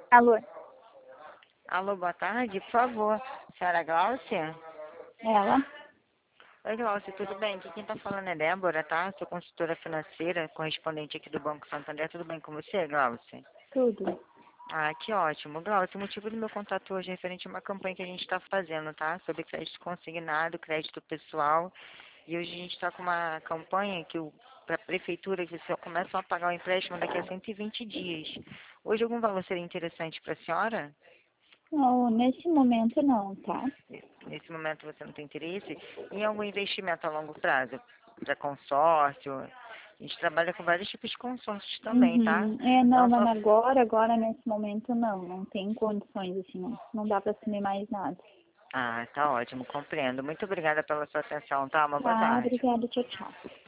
Alô, Alô, boa tarde, por favor. Senhora Gláucia? ela? Oi, Gláucia, tudo bem? Aqui quem tá falando é Débora, tá? Sou consultora financeira, correspondente aqui do Banco Santander. Tudo bem com você, Gláucia? Tudo. Ah, que ótimo. Gláucia, o motivo do meu contato hoje é referente a uma campanha que a gente está fazendo, tá? Sobre crédito consignado, crédito pessoal. E hoje a gente está com uma campanha que para a prefeitura que você começa a pagar o empréstimo daqui a 120 dias. Hoje algum valor seria interessante para a senhora? Não, nesse momento não, tá? Nesse momento você não tem interesse em algum investimento a longo prazo? Para consórcio? A gente trabalha com vários tipos de consórcios também, tá? Uhum. É, não, Não mas só. agora nesse momento não. Não tem condições, assim, não. Não dá pra assumir mais nada. Ah, tá ótimo, compreendo. Muito obrigada pela sua atenção, tá? Uma boa Tá, tarde. obrigada, tchau, tchau.